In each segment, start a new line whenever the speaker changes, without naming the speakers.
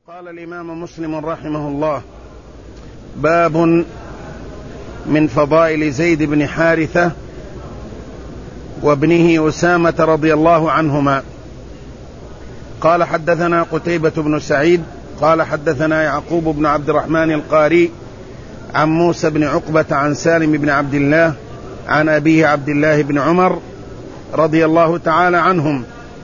قال الإمام مسلم رحمه الله: باب من فضائل زيد بن حارثة وابنه أسامة رضي الله عنهما. قال: حدثنا قتيبة بن سعيد قال: حدثنا يعقوب بن عبد الرحمن القاري عن موسى بن عقبة عن سالم بن عبد الله عن أبيه عبد الله بن عمر رضي الله تعالى عنهم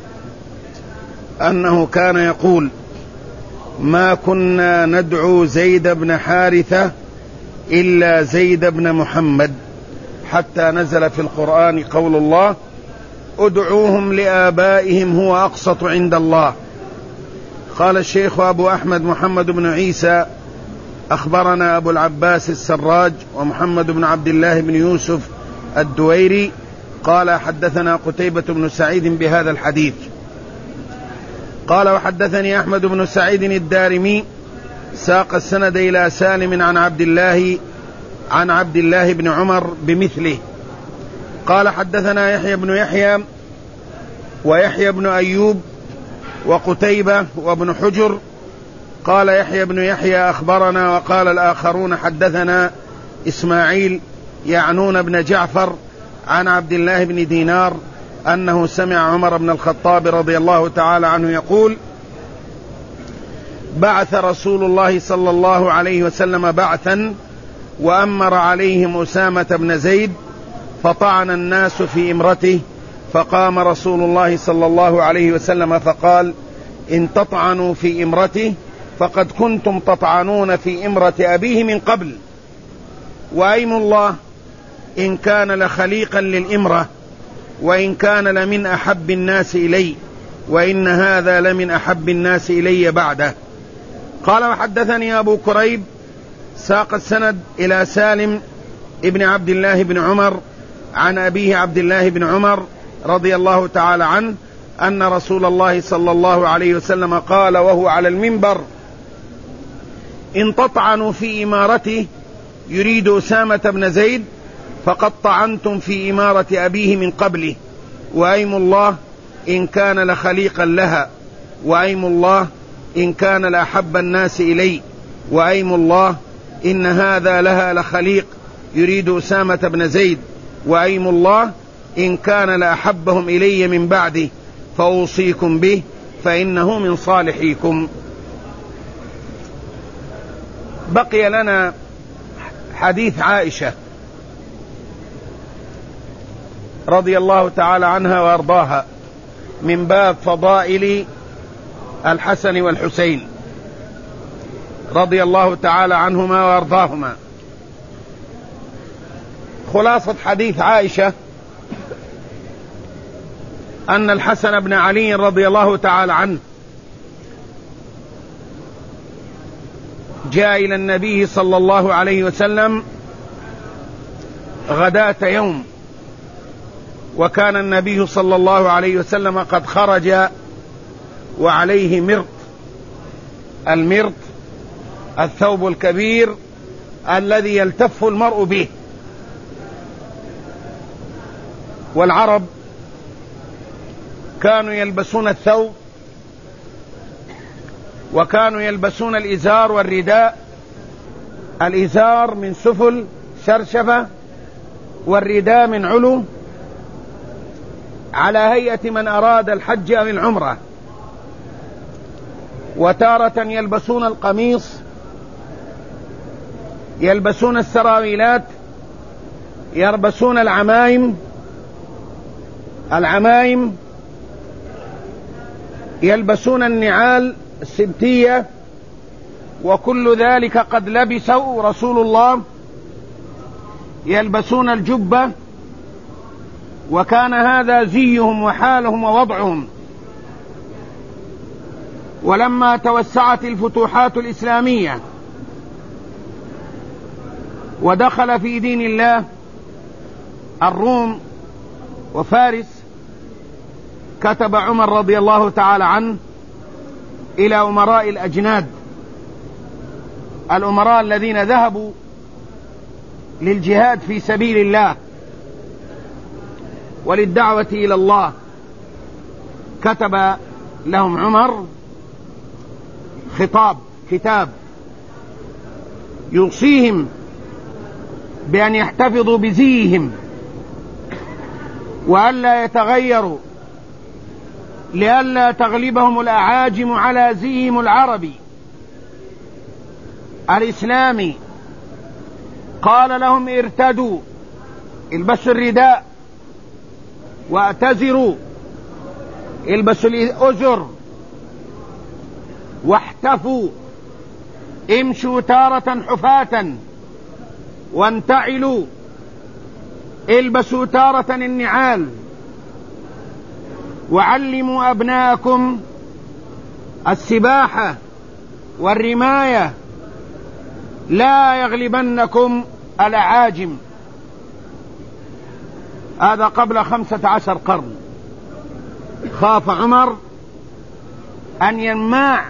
أنه كان يقول: ما كنا ندعو زيد بن حارثة إلا زيد بن محمد، حتى نزل في القرآن قول الله: ادعوهم لآبائهم هو أقسط عند الله. قال الشيخ أبو أحمد محمد بن عيسى: أخبرنا أبو العباس السراج ومحمد بن عبد الله بن يوسف الدويري قال: حدثنا قتيبة بن سعيد بهذا الحديث. قال: وحدثني أحمد بن سعيد الدارمي ساق السند إلى سالم عن عبد الله بن عمر بمثله. قال: حدثنا يحيى بن يحيى ويحيى بن أيوب وقتيبة وابن حجر. قال يحيى بن يحيى: أخبرنا. وقال الآخرون: حدثنا إسماعيل يعنون بن جعفر عن عبد الله بن دينار أنه سمع عمر بن الخطاب رضي الله تعالى عنه يقول: بعث رسول الله صلى الله عليه وسلم بعثا وأمر عليهم أسامة بن زيد، فطعن الناس في إمرته، فقام رسول الله صلى الله عليه وسلم فقال: إن تطعنوا في إمرته فقد كنتم تطعنون في إمرة أبيه من قبل، وأيم الله إن كان لخليقا للإمرة، وإن كان لمن أحب الناس إلي، وإن هذا لمن أحب الناس إلي بعده. قال: وحدثني أبو كريب ساق السند إلى سالم ابن عبد الله بن عمر عن أبيه عبد الله بن عمر رضي الله تعالى عنه أن رسول الله صلى الله عليه وسلم قال وهو على المنبر: إن تطعنوا في إمارته، يريد أسامة بن زيد، فقد طعنتم في إمارة أبيه من قبله، وأيم الله إن كان لخليقا لها، وأيم الله إن كان لأحب الناس إلي، وأيم الله إن هذا لها لخليق، يريد أسامة بن زيد، وأيم الله إن كان لأحبهم إلي من بعده، فأوصيكم به فإنه من صالحيكم. بقي لنا حديث عائشة رضي الله تعالى عنها وأرضاها من باب فضائل الحسن والحسين رضي الله تعالى عنهما وأرضاهما. خلاصة حديث عائشة أن الحسن بن علي رضي الله تعالى عنه جاء إلى النبي صلى الله عليه وسلم غداة يوم، وكان النبي صلى الله عليه وسلم قد خرج وعليه مرط. المرط الثوب الكبير الذي يلتف المرء به، والعرب كانوا يلبسون الثوب، وكانوا يلبسون الإزار والرداء. الإزار من سفل شرشفة، والرداء من علو، على هيئة من أراد الحج أو العمرة. وتارة يلبسون القميص، يلبسون السراويلات، يلبسون العمائم، يلبسون النعال السبتية، وكل ذلك قد لبسوا رسول الله. يلبسون الجبة، وكان هذا زيهم وحالهم ووضعهم. ولما توسعت الفتوحات الإسلامية ودخل في دين الله الروم وفارس، كتب عمر رضي الله تعالى عنه إلى أمراء الأجناد، الأمراء الذين ذهبوا للجهاد في سبيل الله وللدعوة إلى الله، كتب لهم عمر كتاب يوصيهم بأن يحتفظوا بزيهم وألا يتغيروا لئلا تغلبهم الأعاجم على زيهم العربي الإسلامي. قال لهم ارتدوا، البسوا الرداء، واعتذروا، البسوا الأزر، واحتفوا، امشوا تارة حفاة، وانتعلوا، البسوا تارة النعال، وعلموا أبناءكم السباحة والرماية، لا يغلبنكم الأعاجم. هذا قبل 15 قرن. خاف عمر أن ينماع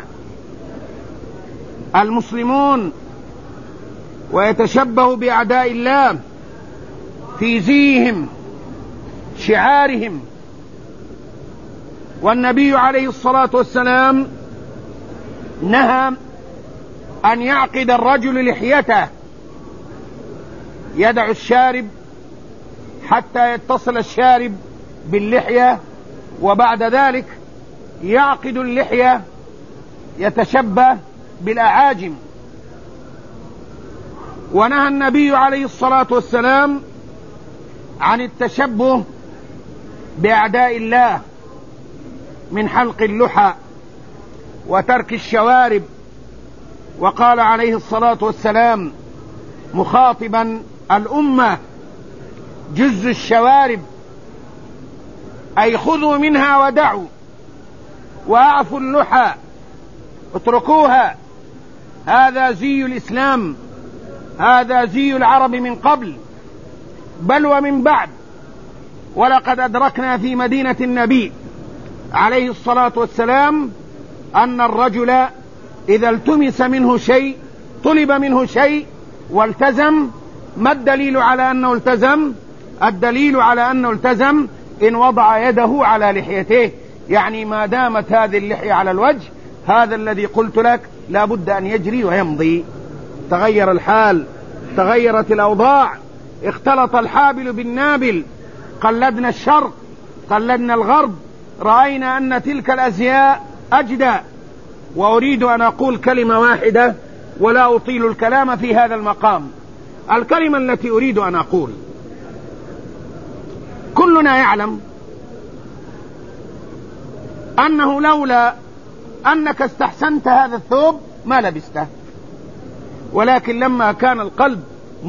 المسلمون ويتشبهوا بأعداء الله في زيهم شعارهم. والنبي عليه الصلاة والسلام نهى أن يعقد الرجل لحيته، يدع الشارب حتى يتصل الشارب باللحية، وبعد ذلك يعقد اللحية يتشبه بالأعاجم. ونهى النبي عليه الصلاة والسلام عن التشبه بأعداء الله من حلق اللحى وترك الشوارب. وقال عليه الصلاة والسلام مخاطبا الأمة: جز الشوارب، أي خذوا منها ودعوا، وأعفوا اللحى، اتركوها، هذا زي الإسلام، هذا زي العرب من قبل بل ومن بعد. ولقد أدركنا في مدينة النبي عليه الصلاة والسلام أن الرجل إذا التمس منه شيء، طلب منه شيء والتزم، ما الدليل على أنه التزم؟ الدليل على أنه التزم إن وضع يده على لحيته، يعني ما دامت هذه اللحية على الوجه، هذا الذي قلت لك لا بد أن يجري ويمضي. تغير الحال، تغيرت الأوضاع، اختلط الحابل بالنابل، قلدنا الشرق، قلدنا الغرب، رأينا أن تلك الأزياء أجدى. وأريد أن أقول كلمة واحدة ولا أطيل الكلام في هذا المقام. الكلمة التي أريد أن أقول: كلنا يعلم أنه لولا أنك استحسنت هذا الثوب ما لبسته، ولكن لما كان القلب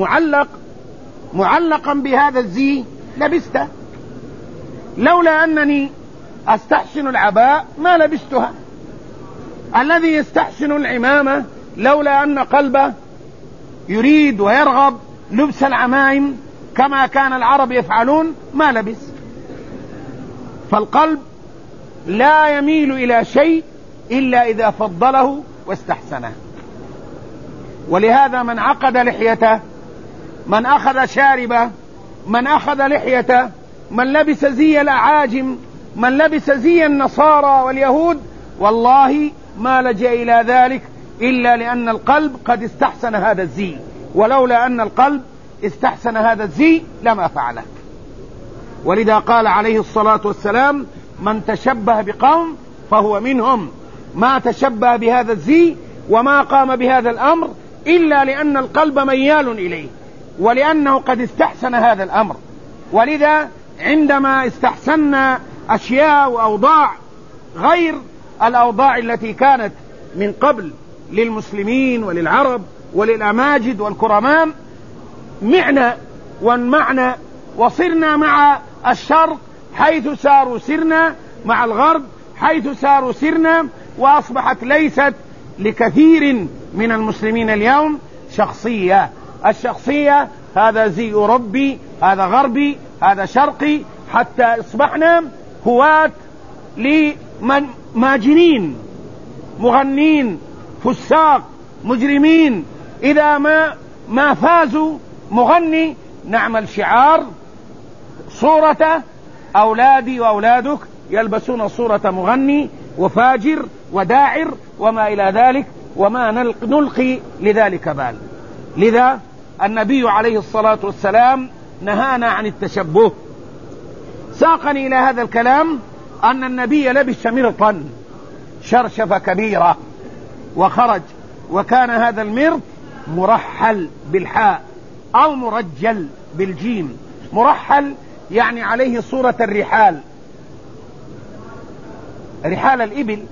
معلقا بهذا الزي لبسته. لولا أنني أستحسن العباء ما لبستها. الذي يستحسن العمامة لولا أن قلبه يريد ويرغب لبس العمائم كما كان العرب يفعلون ما لبس. فالقلب لا يميل إلى شيء إلا إذا فضله واستحسنه. ولهذا من عقد لحيته، من أخذ شاربه، من أخذ لحيته، من لبس زي الأعاجم، من لبس زي النصارى واليهود، والله ما لجأ إلى ذلك إلا لأن القلب قد استحسن هذا الزي، ولولا أن القلب استحسن هذا الزي لما فعله. ولذا قال عليه الصلاة والسلام: من تشبه بقوم فهو منهم. ما تشبه بهذا الزي وما قام بهذا الأمر إلا لأن القلب ميال إليه، ولأنه قد استحسن هذا الأمر. ولذا عندما استحسنا أشياء وأوضاع غير الأوضاع التي كانت من قبل للمسلمين وللعرب وللأماجد والكرمام، معنا وانمعنا وصرنا مع الشرق حيث ساروا سرنا، مع الغرب حيث ساروا سرنا، وأصبحت ليست لكثير من المسلمين اليوم شخصية. الشخصية هذا زي أوروبي، هذا غربي، هذا شرقي، حتى أصبحنا هواة لماجنين، مغنين، فساق، مجرمين. إذا ما فازوا مغني نعمل شعار صورة أولادي وأولادك يلبسون صورة مغني وفاجر وداعر وما إلى ذلك، وما نلقي لذلك بال. لذا النبي عليه الصلاة والسلام نهانا عن التشبه. ساقني إلى هذا الكلام أن النبي لبس مرطا شرشفة كبيرة وخرج، وكان هذا المرط مرحل بالحاء أو مرجل بالجيم. مرحل يعني عليه صورة الرحال، رحال الإبل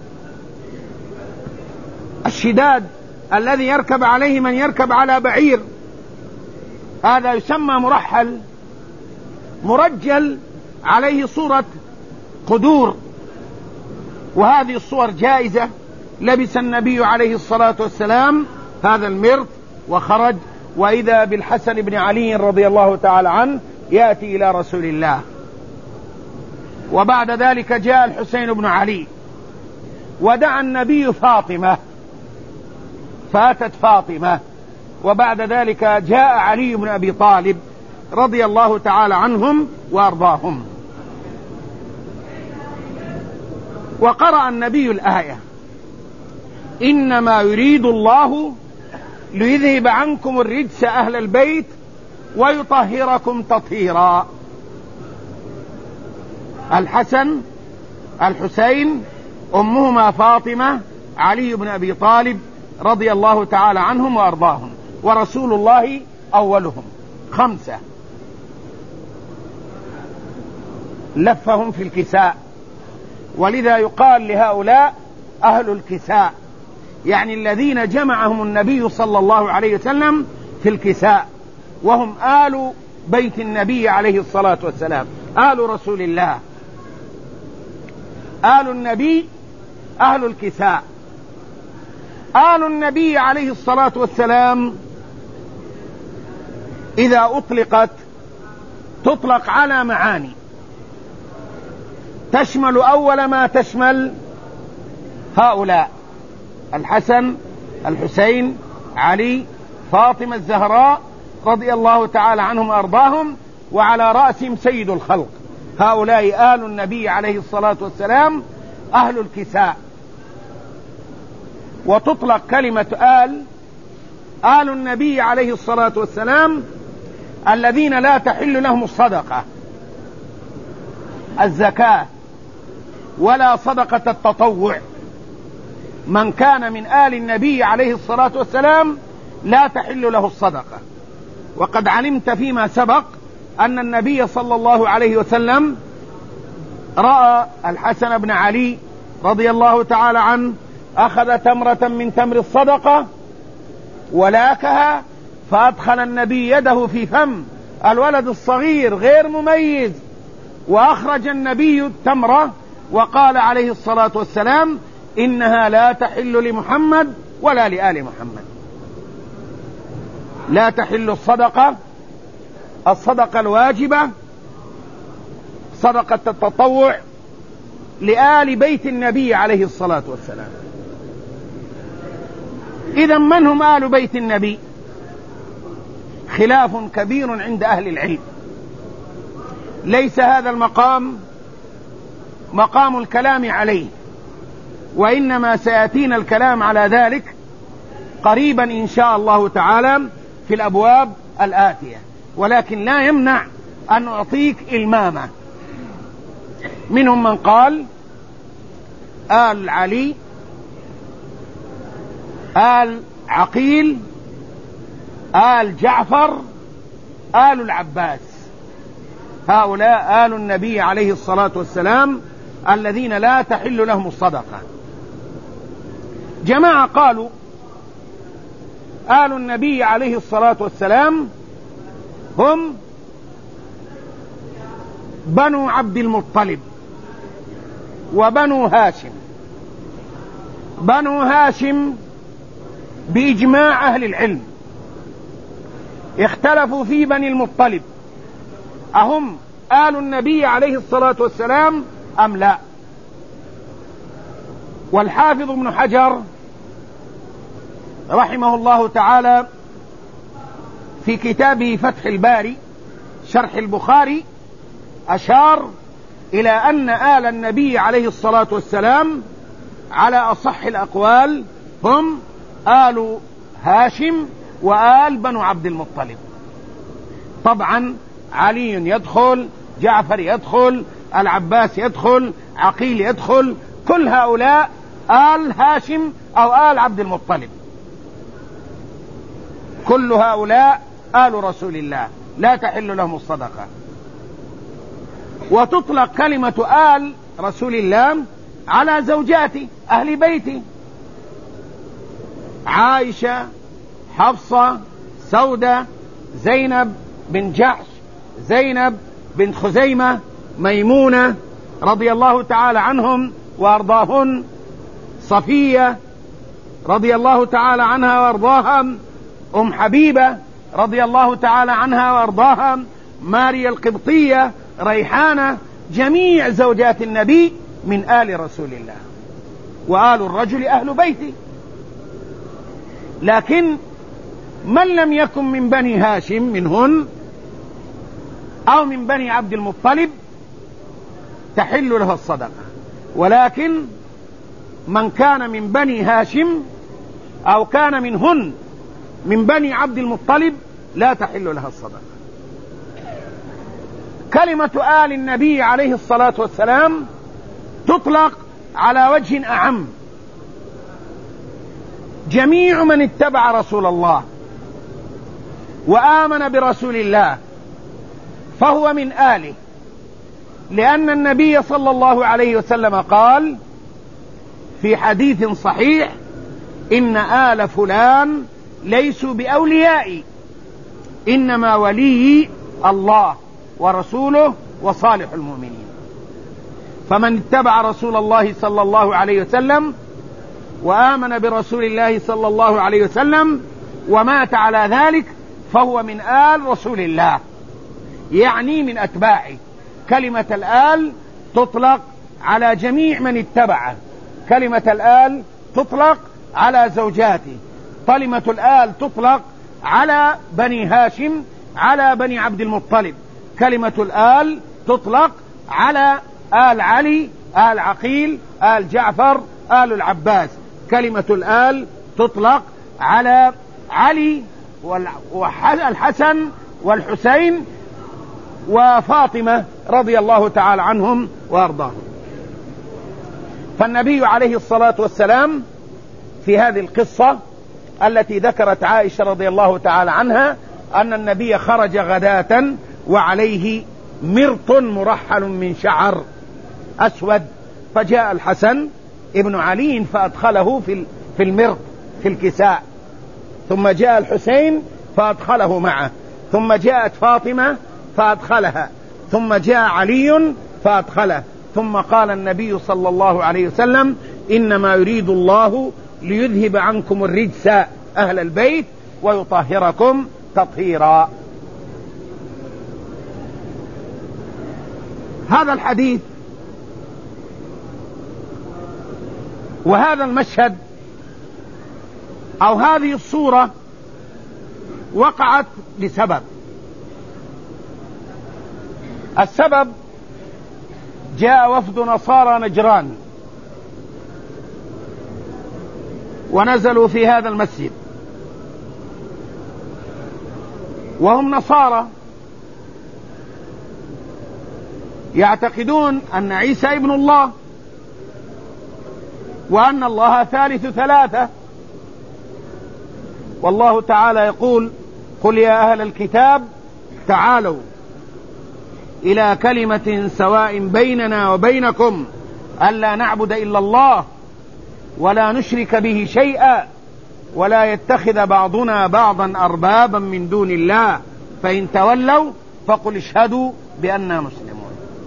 الشداد الذي يركب عليه من يركب على بعير، هذا يسمى مرحل. مرجل عليه صورة قدور، وهذه الصور جائزة. لبس النبي عليه الصلاة والسلام هذا المرط وخرج، وإذا بالحسن بن علي رضي الله تعالى عنه يأتي إلى رسول الله. وبعد ذلك جاء الحسين بن علي، ودعا النبي فاطمة فأتت فاطمة، وبعد ذلك جاء علي بن أبي طالب رضي الله تعالى عنهم وأرضاهم. وقرأ النبي الآية: إنما يريد الله ليذهب عنكم الرجس أهل البيت ويطهركم تطهيرا. الحسن الحسين أمهما فاطمة علي بن أبي طالب رضي الله تعالى عنهم وأرضاهم، ورسول الله أولهم. 5 لفهم في الكساء، ولذا يقال لهؤلاء أهل الكساء، يعني الذين جمعهم النبي صلى الله عليه وسلم في الكساء، وهم آل بيت النبي عليه الصلاة والسلام، آل رسول الله. آل النبي أهل الكساء. آل النبي عليه الصلاة والسلام إذا أطلقت تطلق على معاني تشمل أول ما تشمل هؤلاء: الحسن الحسين علي فاطمة الزهراء رضي الله تعالى عنهم وأرضاهم، وعلى رأسهم سيد الخلق. هؤلاء آل النبي عليه الصلاة والسلام أهل الكساء. وتطلق كلمة آل النبي عليه الصلاة والسلام الذين لا تحل لهم الصدقة الزكاة ولا صدقة التطوع. من كان من آل النبي عليه الصلاة والسلام لا تحل له الصدقة. وقد علمت فيما سبق أن النبي صلى الله عليه وسلم رأى الحسن بن علي رضي الله تعالى عنه أخذ تمرة من تمر الصدقة ولاكها، فأدخل النبي يده في فم الولد الصغير غير مميز، وأخرج النبي التمرة وقال عليه الصلاة والسلام: إنها لا تحل لمحمد ولا لآل محمد. لا تحل الصدقة الواجبة، صدقة التطوع، لآل بيت النبي عليه الصلاة والسلام. إذا من هم آل بيت النبي؟ خلاف كبير عند أهل العلم. ليس هذا المقام مقام الكلام عليه، وإنما سيأتينا الكلام على ذلك قريبا إن شاء الله تعالى في الأبواب الآتية، ولكن لا يمنع أن أعطيك إلمامة. منهم من قال آل علي، آل عقيل، آل جعفر، آل العباس. هؤلاء آل النبي عليه الصلاة والسلام الذين لا تحل لهم الصدقة. جماعة قالوا آل النبي عليه الصلاة والسلام هم بنو عبد المطلب وبنو هاشم. بنو هاشم بإجماع أهل العلم اختلفوا في بني المطلب أهم آل النبي عليه الصلاة والسلام أم لا. والحافظ ابن حجر رحمه الله تعالى في كتابه فتح الباري شرح البخاري أشار إلى أن آل النبي عليه الصلاة والسلام على أصح الأقوال هم آل هاشم وآل بنو عبد المطلب. طبعا علي يدخل، جعفر يدخل، العباس يدخل، عقيل يدخل، كل هؤلاء آل هاشم أو آل عبد المطلب، كل هؤلاء آل رسول الله لا تحل لهم الصدقة. وتطلق كلمة آل رسول الله على زوجات أهل بيته، عائشة، حفصة، سودة، زينب بن جحش، زينب بن خزيمة، ميمونة رضي الله تعالى عنهم وأرضاهن، صفية رضي الله تعالى عنها وأرضاها، أم حبيبة رضي الله تعالى عنها وأرضاها، ماريا القبطية، ريحانة، جميع زوجات النبي من آل رسول الله، وآل الرجل أهل بيته. لكن من لم يكن من بني هاشم منهن أو من بني عبد المطلب تحل له الصدقة، ولكن من كان من بني هاشم أو كان منهن من بني عبد المطلب لا تحل لها الصدقة. كلمة آل النبي عليه الصلاة والسلام تطلق على وجه أعم، جميع من اتبع رسول الله وآمن برسول الله فهو من آله، لأن النبي صلى الله عليه وسلم قال في حديث صحيح: إن آل فلان ليسوا بأوليائي، إنما ولي الله ورسوله وصالح المؤمنين. فمن اتبع رسول الله صلى الله عليه وسلم وآمن برسول الله صلى الله عليه وسلم ومات على ذلك فهو من آل رسول الله، يعني من أتباعه. كلمة الآل تطلق على جميع من اتبعه، كلمة الآل تطلق على زوجاته، كلمة الآل تطلق على بني هاشم، على بني عبد المطلب، كلمة الآل تطلق على آل علي، آل عقيل، آل جعفر، آل العباس، كلمة الآل تطلق على علي والحسن والحسين وفاطمة رضي الله تعالى عنهم وأرضاهم. فالنبي عليه الصلاة والسلام في هذه القصة التي ذكرت عائشة رضي الله تعالى عنها أن النبي خرج غداة وعليه مرط مرحل من شعر أسود، فجاء الحسن ابن علي فأدخله في المرط في الكساء، ثم جاء الحسين فأدخله معه، ثم جاءت فاطمة فأدخلها، ثم جاء علي فأدخله، ثم قال النبي صلى الله عليه وسلم: إنما يريد الله ليذهب عنكم الرجس أهل البيت ويطهركم تطهيرا. هذا الحديث وهذا المشهد أو هذه الصورة وقعت لسبب. السبب: جاء وفد نصارى نجران ونزلوا في هذا المسجد، وهم نصارى يعتقدون أن عيسى ابن الله وأن الله ثالث ثلاثة، والله تعالى يقول: قل يا أهل الكتاب تعالوا إلى كلمة سواء بيننا وبينكم ألا نعبد إلا الله ولا نشرك به شيئا ولا يتخذ بعضنا بعضا أربابا من دون الله فإن تولوا فقل اشهدوا بأننا مسلمون.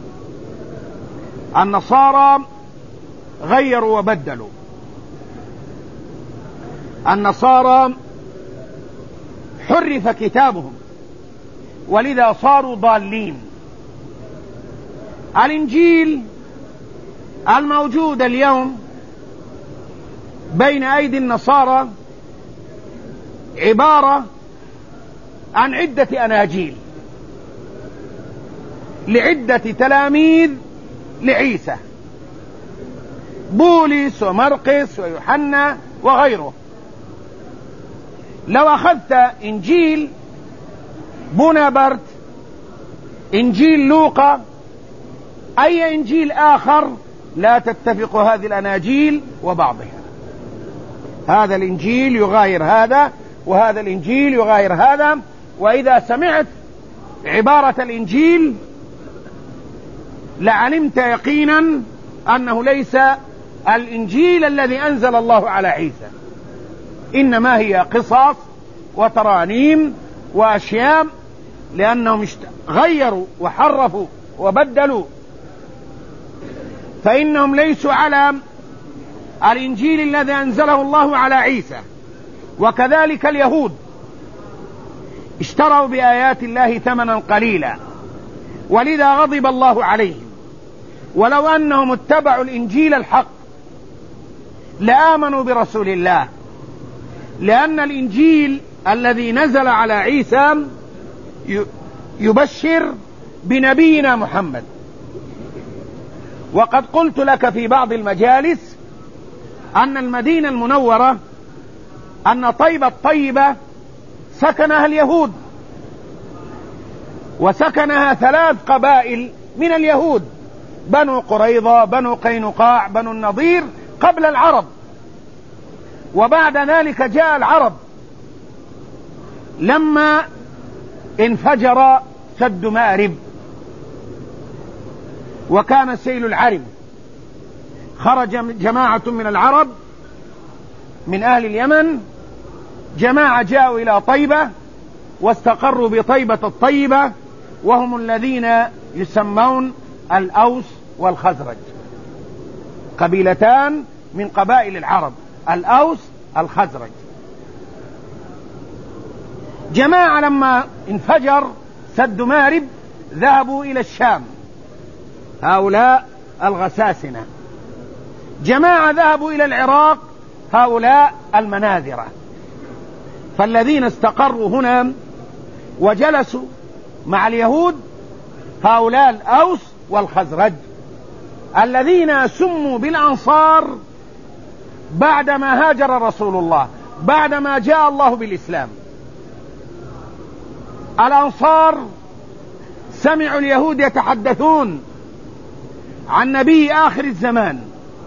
النصارى غيروا وبدلوا، النصارى حرف كتابهم ولذا صاروا ضالين. الإنجيل الموجود اليوم بين أيدي النصارى عبارة عن عدة أناجيل لعدة تلاميذ لعيسى، بولس ومرقس ويوحنا وغيره. لو أخذت إنجيل بونابرت، إنجيل لوقا، أي إنجيل آخر، لا تتفق هذه الأناجيل وبعضها. هذا الإنجيل يغاير هذا، وهذا الإنجيل يغاير هذا. وإذا سمعت عبارة الإنجيل لعلمت يقينا أنه ليس الإنجيل الذي أنزل الله على عيسى، إنما هي قصص وترانيم وأشياء، لأنهم غيروا وحرفوا وبدلوا، فإنهم ليسوا على الإنجيل الذي أنزله الله على عيسى. وكذلك اليهود اشتروا بآيات الله ثمنا قليلا، ولذا غضب الله عليهم. ولو أنهم اتبعوا الإنجيل الحق لآمنوا برسول الله، لأن الإنجيل الذي نزل على عيسى يبشر بنبينا محمد. وقد قلت لك في بعض المجالس أن المدينة المنورة، أن طيبة الطيبة سكنها اليهود، وسكنها 3 قبائل من اليهود: بنو قريظة، بنو قينقاع، بنو النضير، قبل العرب. وبعد ذلك جاء العرب لما انفجر سد مأرب وكان سيل العرب، خرج جماعة من العرب من أهل اليمن، جماعة جاءوا إلى طيبة واستقروا بطيبة الطيبة، وهم الذين يسمون الأوس والخزرج، قبيلتان من قبائل العرب، الأوس الخزرج. جماعة لما انفجر سد مأرب ذهبوا إلى الشام، هؤلاء الغساسنة. جماعة ذهبوا إلى العراق، هؤلاء المناذرة. فالذين استقروا هنا وجلسوا مع اليهود هؤلاء الأوس والخزرج، الذين سموا بالأنصار بعدما هاجر رسول الله، بعدما جاء الله بالإسلام. الأنصار سمعوا اليهود يتحدثون عن نبي آخر الزمان،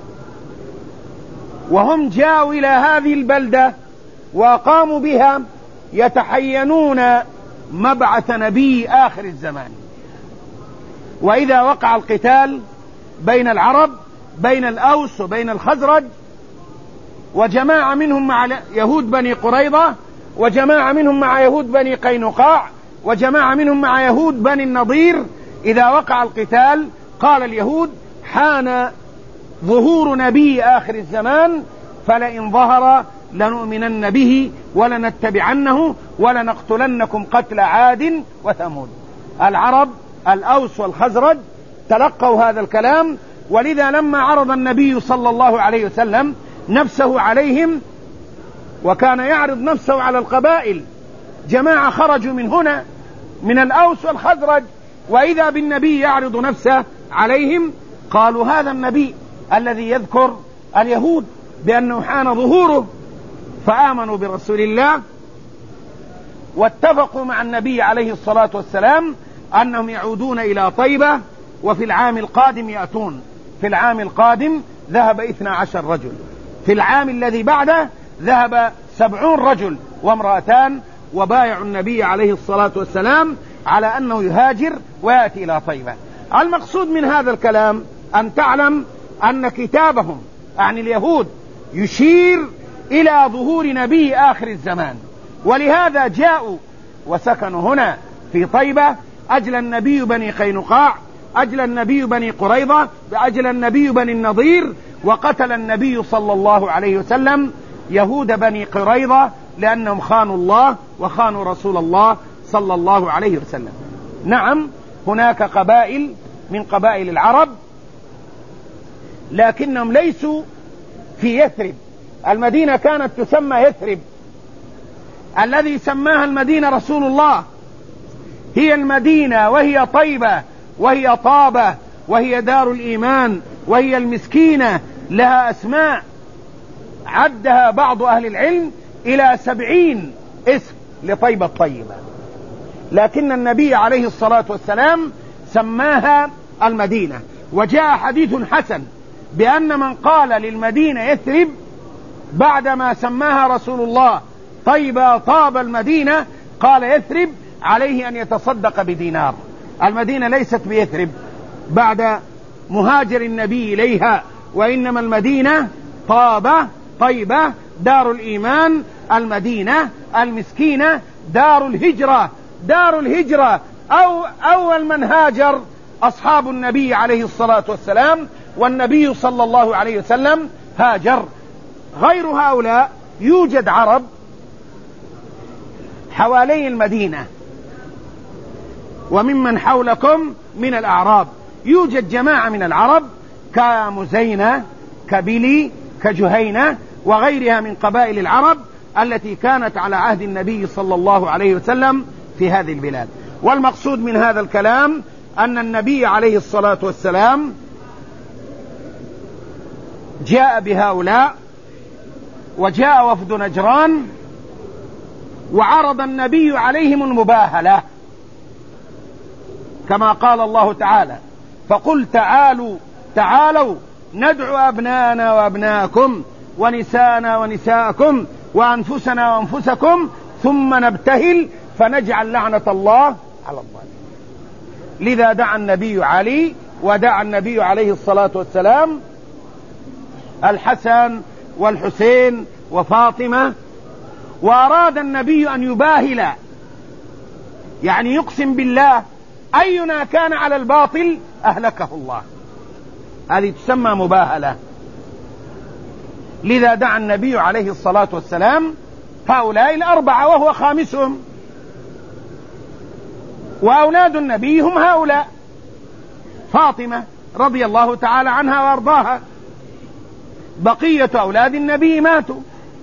وهم جاءوا إلى هذه البلدة وقاموا بها يتحينون مبعث نبي آخر الزمان. وإذا وقع القتال بين العرب، بين الأوس وبين الخزرج، وجماعة منهم مع يهود بني قريظة، وجماعة منهم مع يهود بني قينقاع، وجماعة منهم مع يهود بني النضير، إذا وقع القتال قال اليهود: حان ظهور نبي آخر الزمان، فلئن ظهر لنؤمنن به ولنتبعنه ولنقتلنكم قتل عاد وثمود. العرب الأوس والخزرج تلقوا هذا الكلام، ولذا لما عرض النبي صلى الله عليه وسلم نفسه عليهم، وكان يعرض نفسه على القبائل، جماعة خرجوا من هنا من الأوس والخزرج، وإذا بالنبي يعرض نفسه عليهم، قالوا: هذا النبي الذي يذكر اليهود بأنه حان ظهوره. فآمنوا برسول الله واتفقوا مع النبي عليه الصلاة والسلام أنهم يعودون إلى طيبة، وفي العام القادم يأتون. في العام القادم ذهب 12 رجل، في العام الذي بعده ذهب 70 رجل وامرأتان، وبايعوا النبي عليه الصلاة والسلام على أنه يهاجر ويأتي إلى طيبة. المقصود من هذا الكلام أن تعلم أن كتابهم عن اليهود يشير إلى ظهور نبي آخر الزمان، ولهذا جاءوا وسكنوا هنا في طيبة. أجل النبي بني قينقاع، أجل النبي بني قريظة، أجل النبي بني النضير، وقتل النبي صلى الله عليه وسلم يهود بني قريظة لأنهم خانوا الله وخانوا رسول الله صلى الله عليه وسلم. نعم، هناك قبائل من قبائل العرب، لكنهم ليسوا في يثرب. المدينة كانت تسمى يثرب، الذي سماها المدينة رسول الله. هي المدينة وهي طيبة وهي طابة وهي دار الإيمان وهي المسكينة لها أسماء عدها بعض أهل العلم إلى 70 اسم لطيبة الطيبة، لكن النبي عليه الصلاة والسلام سماها المدينة. وجاء حديث حسن بأن من قال للمدينة يثرب بعدما سماها رسول الله طيبة طاب المدينة قال يثرب عليه أن يتصدق بدينار. المدينة ليست بيثرب بعد مهاجر النبي إليها، وإنما المدينة طيبة دار الإيمان، المدينة المسكينة دار الهجرة أو أول من هاجر أصحاب النبي عليه الصلاة والسلام، والنبي صلى الله عليه وسلم هاجر. غير هؤلاء يوجد عرب حوالي المدينة وممن حولكم من الأعراب، يوجد جماعة من العرب كمزينة كبلي كجهينة وغيرها من قبائل العرب التي كانت على عهد النبي صلى الله عليه وسلم في هذه البلاد. والمقصود من هذا الكلام أن النبي عليه الصلاة والسلام جاء بهؤلاء، وجاء وفد نجران وعرض النبي عليهم المباهلة كما قال الله تعالى: فقل تعالوا ندعو أبناءنا وأبناءكم ونساءنا ونساءكم وأنفسنا وأنفسكم ثم نبتهل فنجعل لعنة الله على الظالمين. لذا دعا النبي علي ودعا النبي عليه الصلاة والسلام الحسن والحسين وفاطمة، وأراد النبي أن يباهل، يعني يقسم بالله أينا كان على الباطل أهلكه الله. هذه تسمى مباهلة. لذا دعا النبي عليه الصلاة والسلام هؤلاء الأربعة وهو خامسهم، وأولاد النبي هم هؤلاء: فاطمة رضي الله تعالى عنها وأرضاها، بقية أولاد النبي ماتوا،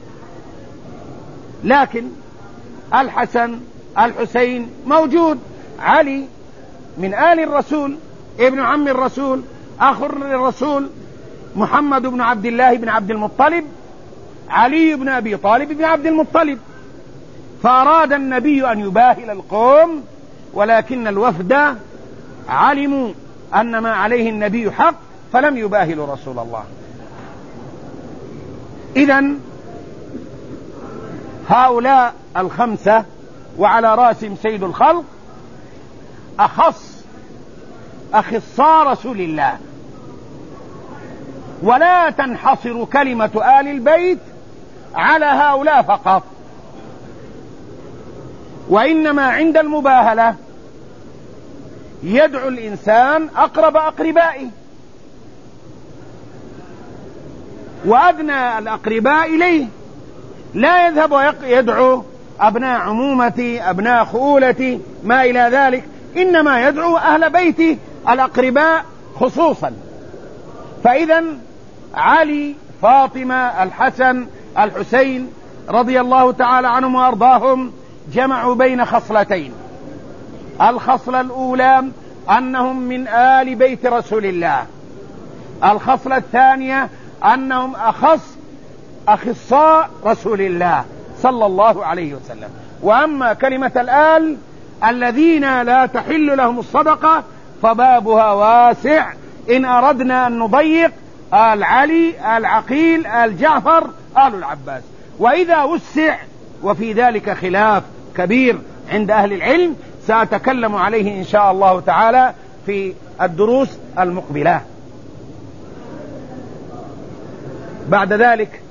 لكن الحسن الحسين موجود، علي من آل الرسول ابن عم الرسول أخ الرسول، محمد بن عبد الله بن عبد المطلب، علي بن أبي طالب بن عبد المطلب. فأراد النبي أن يباهل القوم، ولكن الوفد علموا أن ما عليه النبي حق فلم يباهلوا رسول الله. إذن هؤلاء الخمسة وعلى رأسهم سيد الخلق أخصاء رسول الله، ولا تنحصر كلمة آل البيت على هؤلاء فقط، وإنما عند المباهلة يدعو الإنسان أقرب أقربائه وأدنى الأقرباء إليه، لا يذهب ويدعو أبناء عمومتي أبناء خؤولتي ما إلى ذلك، إنما يدعو أهل بيته الأقرباء خصوصا. فإذا علي فاطمة الحسن الحسين رضي الله تعالى عنهم وأرضاهم جمعوا بين خصلتين: الخصلة الأولى أنهم من آل بيت رسول الله، الخصلة الثانية أنهم أخصاء رسول الله صلى الله عليه وسلم. وأما كلمة الآل الذين لا تحل لهم الصدقة فبابها واسع، إن أردنا أن نضيق آل علي آل عقيل آل جعفر آل العباس. وإذا وسع، وفي ذلك خلاف كبير عند أهل العلم، سأتكلم عليه إن شاء الله تعالى في الدروس المقبلة. بعد ذلك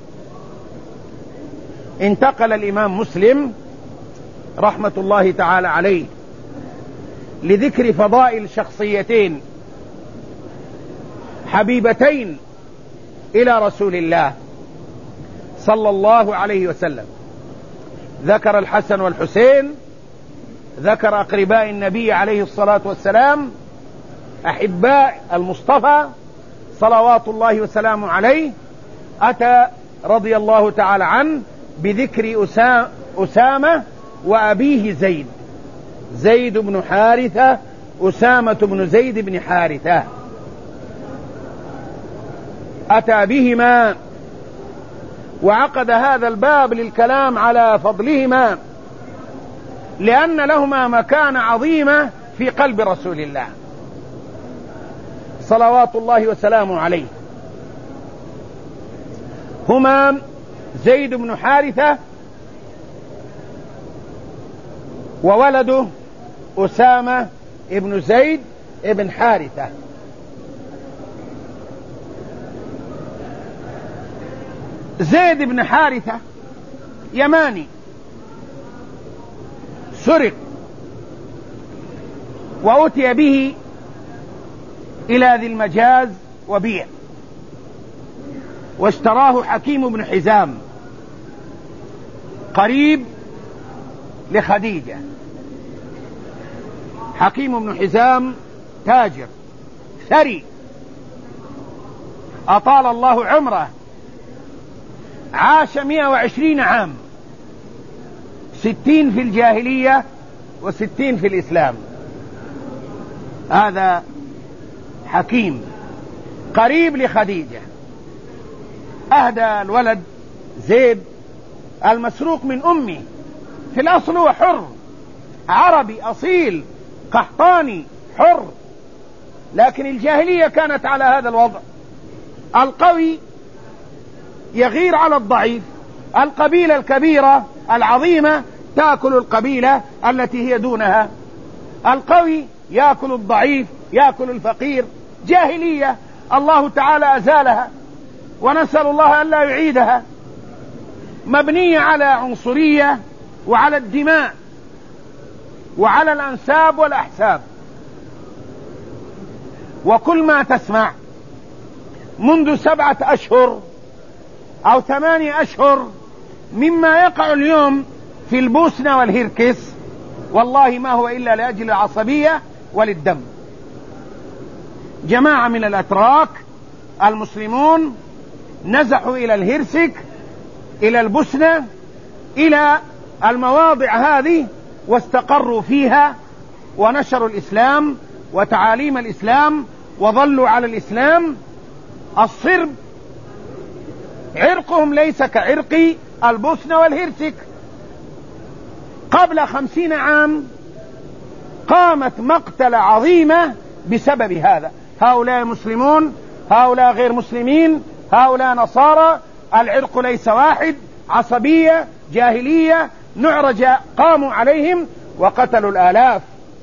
انتقل الإمام مسلم رحمة الله تعالى عليه لذكر فضائل شخصيتين حبيبتين إلى رسول الله صلى الله عليه وسلم. ذكر الحسن والحسين، ذكر أقرباء النبي عليه الصلاة والسلام أحباء المصطفى صلوات الله وسلامه عليه. أتى رضي الله تعالى عنه بذكر أسامة وأبيه زيد بن حارثة، أسامة بن زيد بن حارثة. أتى بهما، وعقد هذا الباب للكلام على فضلهما، لأن لهما مكانة عظيمة في قلب رسول الله صلوات الله وسلامه عليه. هما زيد بن حارثة وولده أسامة ابن زيد ابن حارثة. زيد بن حارثة يماني، سرق وأتي به إلى ذي المجاز وبيع، واشتراه حكيم بن حزام قريب لخديجة. حكيم بن حزام تاجر ثري أطال الله عمره، عاش 120 عام، 60 في الجاهلية و60 في الإسلام. هذا حكيم قريب لخديجة. أهدى الولد زيد المسروق من أمه، في الأصل هو حر، عربي أصيل قحطاني حر، لكن الجاهلية كانت على هذا الوضع. القوي يغير على الضعيف، القبيلة الكبيرة العظيمة تأكل القبيلة التي هي دونها، القوي يأكل الضعيف، يأكل الفقير. جاهلية الله تعالى أزالها، ونسأل الله ألا يعيدها، مبنية على عنصرية وعلى الدماء وعلى الأنساب والأحساب. وكل ما تسمع منذ 7 أشهر أو 8 أشهر مما يقع اليوم في البوسنة والهركس، والله ما هو إلا لأجل العصبية وللدم. جماعة من الأتراك المسلمون نزحوا إلى الهرسك، إلى البوسنة، إلى المواضع هذه، واستقروا فيها ونشروا الإسلام وتعاليم الإسلام وظلوا على الإسلام. الصرب عرقهم ليس كعرق البوسنة والهرسك. قبل 50 عام قامت مقتلة عظيمة بسبب هذا. هؤلاء مسلمون، هؤلاء غير مسلمين، هؤلاء نصارى، العرق ليس واحد، عصبية، جاهلية، نعرج قاموا عليهم وقتلوا الآلاف،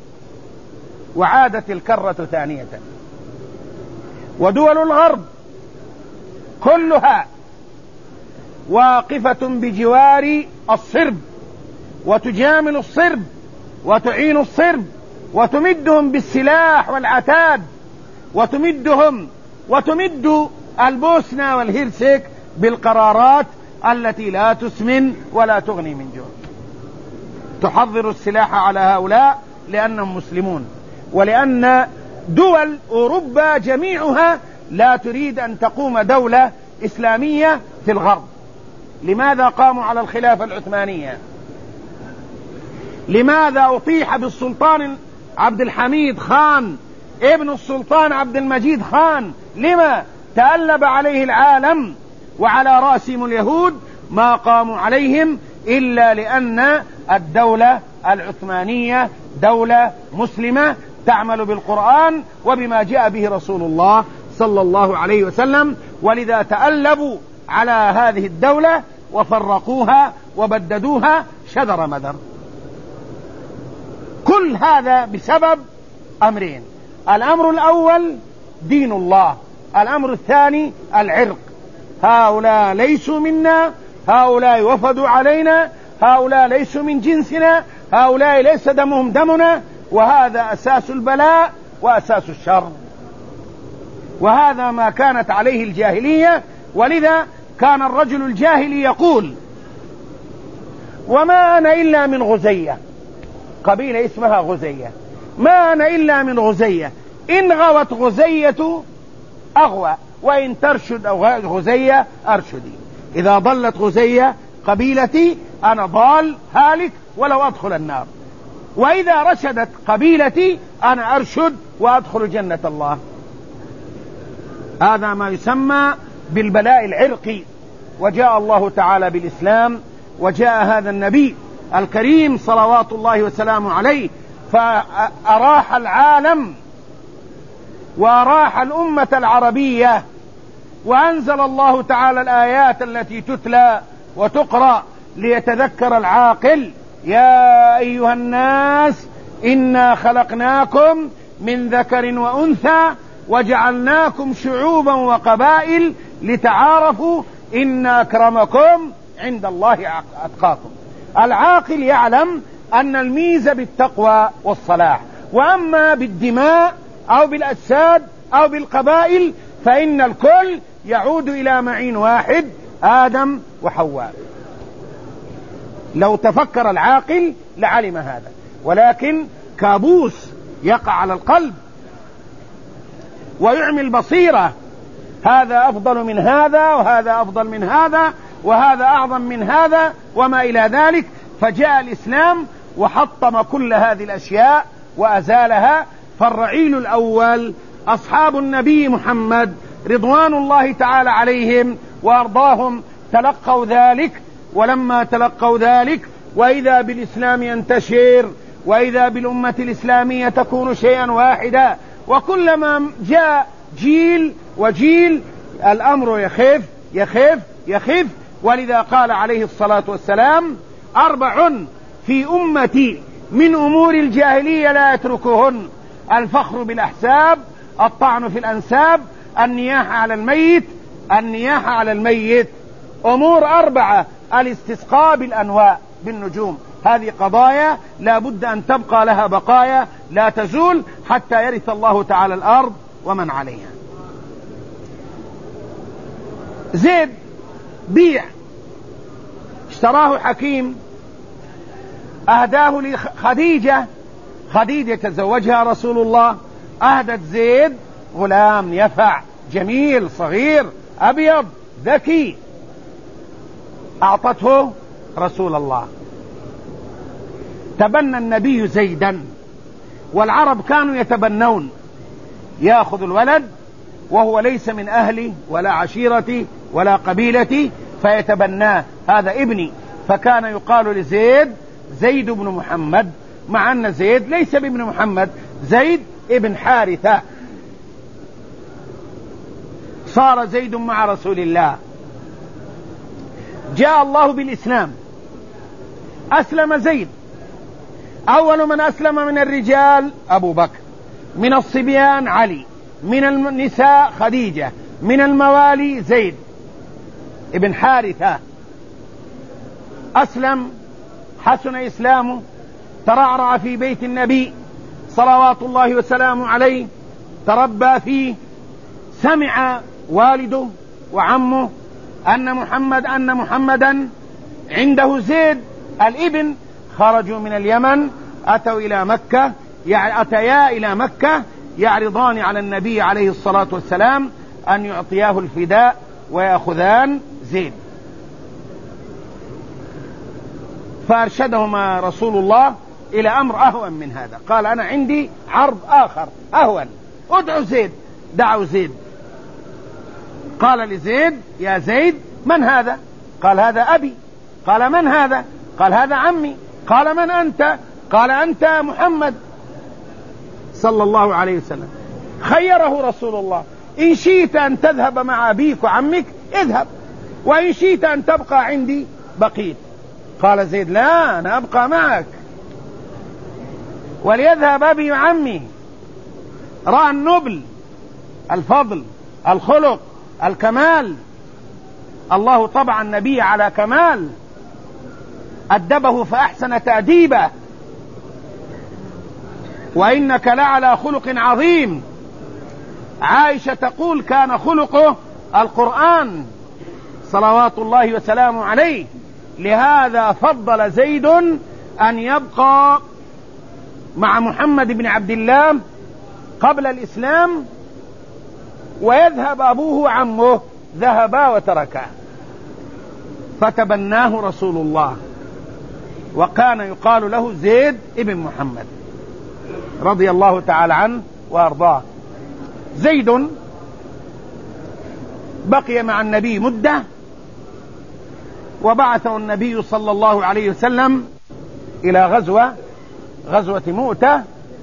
وعادت الكرة ثانية. ودول الغرب كلها واقفة بجوار الصرب، وتجامل الصرب وتعين الصرب وتمدهم بالسلاح والعتاد، وتمد البوسنة والهرسك بالقرارات التي لا تسمن ولا تغني من جوع. تحضر السلاح على هؤلاء لأنهم مسلمون، ولأن دول أوروبا جميعها لا تريد أن تقوم دولة إسلامية في الغرب. لماذا قاموا على الخلافة العثمانية؟ لماذا أطيح بالسلطان عبد الحميد خان ابن السلطان عبد المجيد خان؟ لما تألب عليه العالم وعلى رأسهم اليهود؟ ما قاموا عليهم إلا لأن الدولة العثمانية دولة مسلمة تعمل بالقرآن وبما جاء به رسول الله صلى الله عليه وسلم، ولذا تألبوا على هذه الدولة وفرقوها وبددوها شذر مذر. كل هذا بسبب أمرين: الأمر الأول دين الله، الأمر الثاني العرق. هؤلاء ليسوا منا، هؤلاء وفدوا علينا، هؤلاء ليسوا من جنسنا، هؤلاء ليس دمهم دمنا، وهذا أساس البلاء وأساس الشر، وهذا ما كانت عليه الجاهلية. ولذا كان الرجل الجاهلي يقول: وما أنا إلا من غزية، قبيلة اسمها غزية، ما أنا إلا من غزية، إن غوت غزية أغوى، وإن ترشد غزية أرشدي. إذا ضلت غزية قبيلتي أنا ضال هالك ولو أدخل النار، وإذا رشدت قبيلتي أنا أرشد وأدخل جنة الله. هذا ما يسمى بالبلاء العرقي، وجاء الله تعالى بالإسلام، وجاء هذا النبي الكريم صلوات الله وسلامه عليه فأراح العالم وأراح الأمة العربية، وأنزل الله تعالى الآيات التي تتلى وتقرأ ليتذكر العاقل: يا أيها الناس إنا خلقناكم من ذكر وأنثى وجعلناكم شعوبا وقبائل لتعارفوا إن أكرمكم عند الله أتقاكم. العاقل يعلم أن الميزة بالتقوى والصلاح، وأما بالدماء أو بالأجساد أو بالقبائل فإن الكل يعود إلى معين واحد: آدم وحواء. لو تفكر العاقل لعلم هذا، ولكن كابوس يقع على القلب ويعمي البصيرة: هذا أفضل من هذا، وهذا أفضل من هذا، وهذا أعظم من هذا، وما إلى ذلك. فجاء الإسلام وحطم كل هذه الأشياء وأزالها. فالرعيل الأول أصحاب النبي محمد رضوان الله تعالى عليهم وأرضاهم تلقوا ذلك، ولما تلقوا ذلك وإذا بالإسلام ينتشر، وإذا بالأمة الإسلامية تكون شيئا واحدا، وكلما جاء جيل وجيل الأمر يخف يخف يخف. ولذا قال عليه الصلاة والسلام: 4 في أمتي من أمور الجاهلية لا يتركهن: الفخر بالأحساب، الطعن في الأنساب، النياحة على الميت. أمور 4: الاستسقاء بالأنواء بالنجوم. هذه قضايا لا بد أن تبقى لها بقايا لا تزول حتى يرث الله تعالى الأرض ومن عليها. زيد بيع، اشتراه حكيم، أهداه لخديجة، خديجة تزوجها رسول الله، أهدت زيد غلام يفع جميل صغير أبيض ذكي، أعطته رسول الله. تبنى النبي زيدا، والعرب كانوا يتبنون، يأخذ الولد وهو ليس من أهلي ولا عشيرتي ولا قبيلتي فيتبناه: هذا ابني. فكان يقال لزيد زيد بن محمد، مع أن زيد ليس بابن محمد، زيد ابن حارثة. صار زيد مع رسول الله. جاء الله بالإسلام، أسلم زيد. أول من أسلم من الرجال أبو بكر، من الصبيان علي، من النساء خديجة، من الموالي زيد ابن حارثة. أسلم، حسن إسلامه، ترعرع في بيت النبي صلوات الله وسلامه عليه، تربى فيه. سمع والده وعمه أن محمدا عنده زيد الابن خرجوا من اليمن، أتيا إلى مكة يعرضان على النبي عليه الصلاة والسلام أن يعطياه الفداء ويأخذان زيد. فأرشدهما رسول الله إلى أمر أهون من هذا. قال: أنا عندي عرض آخر أهون، ادعوا زيد. دعوا زيد. قال لزيد: يا زيد من هذا؟ قال: هذا أبي. قال: من هذا؟ قال: هذا عمي. قال: من أنت؟ قال: أنت محمد صلى الله عليه وسلم. خيره رسول الله: إن شئت أن تذهب مع أبيك وعمك اذهب، وإن شئت أن تبقى عندي بقيت. قال زيد: لا، أنا أبقى معك، وليذهب أبي وعمي. رأى النبل، الفضل، الخلق، الكمال. الله طبع النبي على كمال، أدبه فأحسن تأديبه: وإنك لعلى خلق عظيم. عائشة تقول: كان خلقه القرآن صلوات الله وسلامه عليه. لهذا فضل زيد أن يبقى مع محمد بن عبد الله قبل الإسلام، ويذهب أبوه وعمه، ذهبا وتركا. فتبناه رسول الله، وكان يقال له زيد ابن محمد رضي الله تعالى عنه وأرضاه. زيد بقي مع النبي مدة، وبعثه النبي صلى الله عليه وسلم إلى غزوة مؤتة،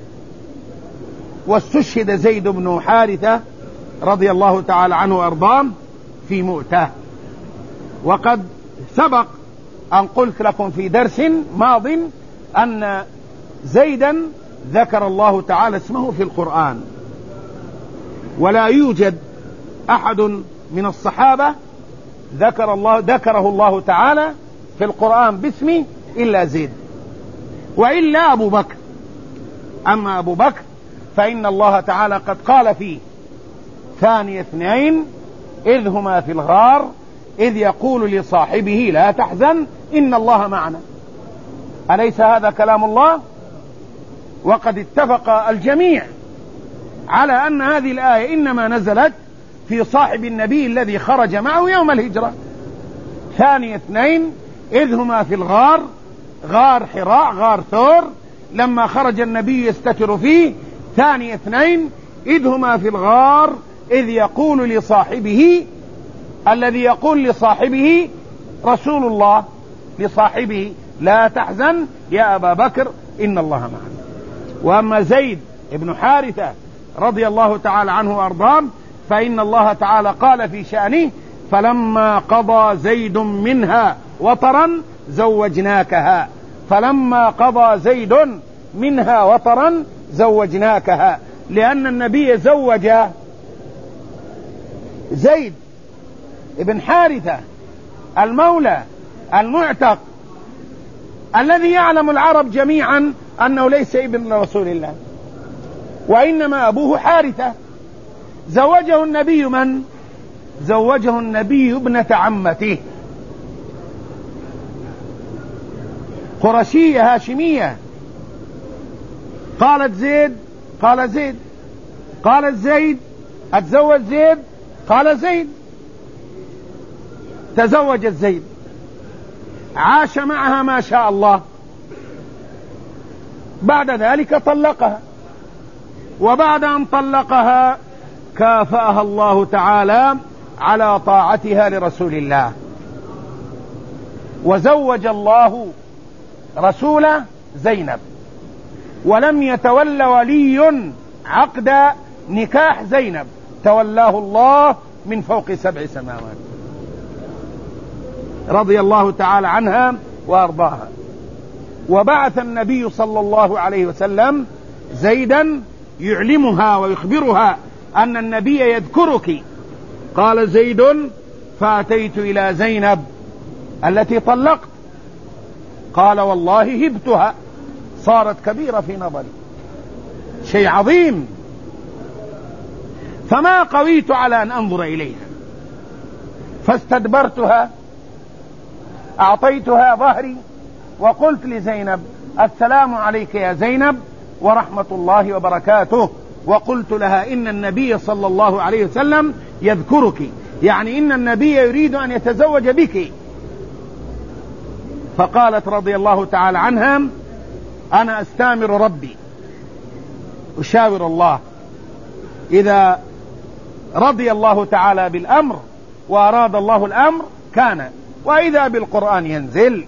واستشهد زيد بن حارثة رضي الله تعالى عنه وأرضاه في مؤتة. وقد سبق أن قلت لكم في درس ماض أن زيدا ذكر الله تعالى اسمه في القرآن، ولا يوجد أحد من الصحابة ذكره الله تعالى في القرآن باسمه إلا زيد، وإلا أبو بكر. أما أبو بكر فإن الله تعالى قد قال فيه: ثاني اثنين إذ هما في الغار إذ يقول لصاحبه لا تحزن إن الله معنا. أليس هذا كلام الله؟ وقد اتفق الجميع على أن هذه الآية إنما نزلت في صاحب النبي الذي خرج معه يوم الهجرة. ثاني اثنين إذ هما في الغار، غار حراء، غار ثور، لما خرج النبي يستتر فيه. ثاني اثنين إذ هما في الغار إذ يقول لصاحبه، الذي يقول لصاحبه رسول الله لصاحبه لا تحزن يا أبا بكر إن الله معنا. وأما زيد بن حارثة رضي الله تعالى عنه وأرضاه فإن الله تعالى قال في شأنه: فلما قضى زيد منها وطرا زوجناكها. فلما قضى زيد منها وطرا زوجناكها، لأن النبي زوج زيد بن حارثة المولى المعتق الذي يعلم العرب جميعا أنه ليس ابن رسول الله، وإنما أبوه حارثة. زوجه النبي من؟ زوجه النبي ابنة عمته، قرشية هاشمية. قالت زيد، قال زيد. قالت زيد، أتزوج زيد؟ قال زيد. تزوجت زيد، عاش معها ما شاء الله، بعد ذلك طلقها، وبعد أن طلقها كافأها الله تعالى على طاعتها لرسول الله، وزوج الله رسوله زينب، ولم يتولى ولي عقد نكاح زينب، تولاه الله من فوق 7 سماوات، رضي الله تعالى عنها وأرضاها. وبعث النبي صلى الله عليه وسلم زيدا يعلمها ويخبرها أن النبي يذكرك. قال زيد: فأتيت إلى زينب التي طلقت. قال: والله هبتها، صارت كبيرة في نظري، شيء عظيم، فما قويت على أن أنظر إليها، فاستدبرتها، أعطيتها ظهري، وقلت لزينب: السلام عليك يا زينب ورحمة الله وبركاته. وقلت لها: إن النبي صلى الله عليه وسلم يذكرك، يعني إن النبي يريد أن يتزوج بك. فقالت رضي الله تعالى عنها: أنا أستامر ربي، أشاور الله، إذا رضي الله تعالى بالأمر وأراد الله الأمر كان، وإذا بالقرآن ينزل.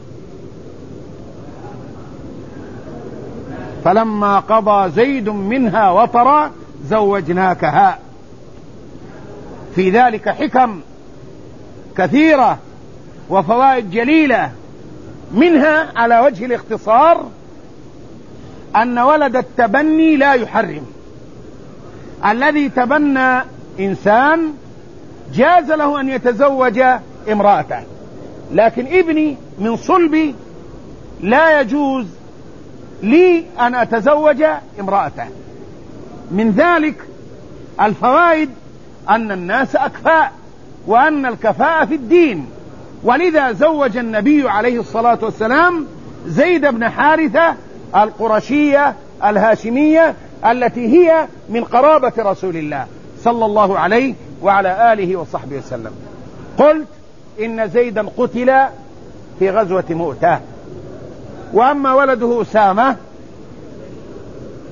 فلما قضى زيد منها وطرا زوجناكها. في ذلك حكم كثيرة وفوائد جليلة، منها على وجه الاختصار أن ولد التبني لا يحرم. الذي تبنى إنسان جاز له أن يتزوج امرأته، لكن ابني من صلبي لا يجوز لي أن أتزوج امرأته. من ذلك الفوائد أن الناس أكفاء، وأن الكفاءة في الدين، ولذا زوج النبي عليه الصلاة والسلام زيد بن حارثة القرشية الهاشمية التي هي من قرابة رسول الله صلى الله عليه وعلى آله وصحبه وسلم. قلت إن زيدا قتل في غزوة مؤتة. وأما ولده أسامة،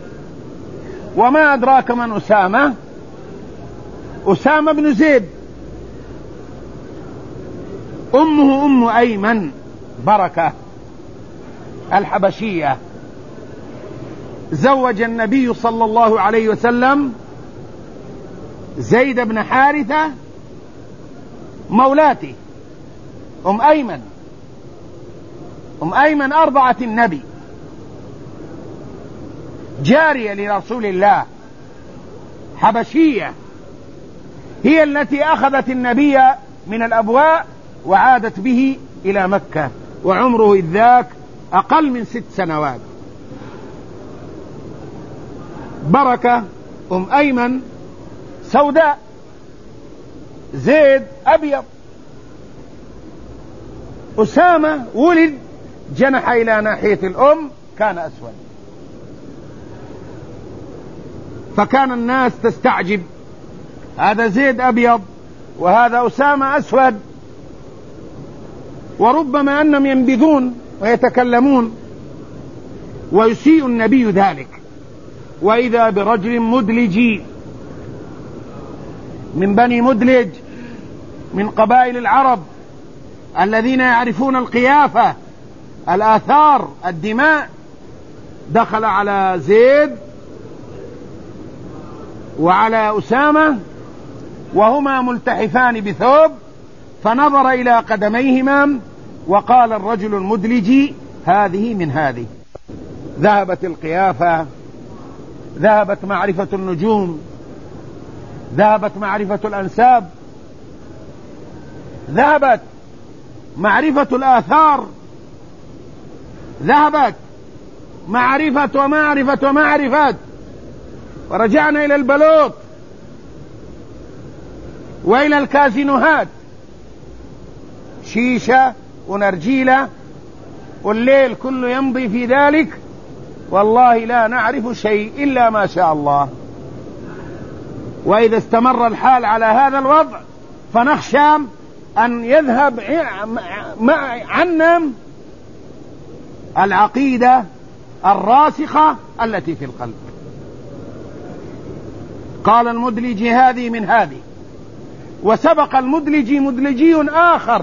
وما أدراك من أسامة؟ أسامة بن زيد أمه أم أيمن بركة الحبشية. زوج النبي صلى الله عليه وسلم زيد بن حارثة مولاته أم أيمن. أم أيمن أرضعت النبي، جارية لرسول الله حبشية، هي التي أخذت النبي من الأبواء وعادت به إلى مكة، وعمره إذ ذاك أقل من 6 سنوات. بركة أم أيمن سوداء، زيد أبيض. أسامة ولد جنح إلى ناحية الأم كان أسود، فكان الناس تستعجب، هذا زيد أبيض وهذا أسامة أسود، وربما أنهم ينبذون ويتكلمون ويسيء النبي ذلك. وإذا برجل مدلجي من بني مدلج من قبائل العرب الذين يعرفون القيافة، الآثار، الدماء، دخل على زيد وعلى أسامة وهما ملتحفان بثوب، فنظر إلى قدميهما وقال الرجل المدلجي: هذه من هذه. ذهبت القيافة، ذهبت معرفة النجوم، ذهبت معرفة الأنساب، ذهبت معرفة الآثار، ذهبت معرفة ومعرفة ومعرفة، ورجعنا إلى البلوط وإلى الكازينوهات، شيشة ونرجيلة، والليل كله يمضي في ذلك، والله لا نعرف شيء إلا ما شاء الله. وإذا استمر الحال على هذا الوضع فنخشى أن يذهب عنا العقيدة الراسخة التي في القلب. قال المدلجي: هذه من هذه. وسبق المدلجي مدلجي آخر